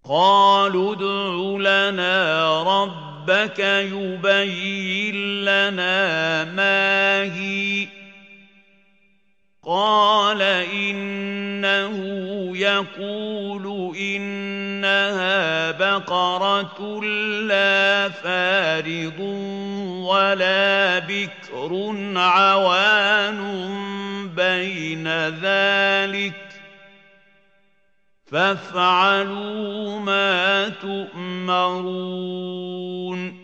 قالوا ادْعُ لَنَا رَبَّكَ يُبَيِّن لَّنَا مَا هِيَ قَالَ إِنَّهُ يَقُولُ إِنَّهَا بَقَرَةٌ لَّا فَارِضٌ وَلَا بِكْرٌ عَوَانٌ بَيْنَ ذَٰلِكَ فَافْعَلُوا مَا تُؤْمَرُونَ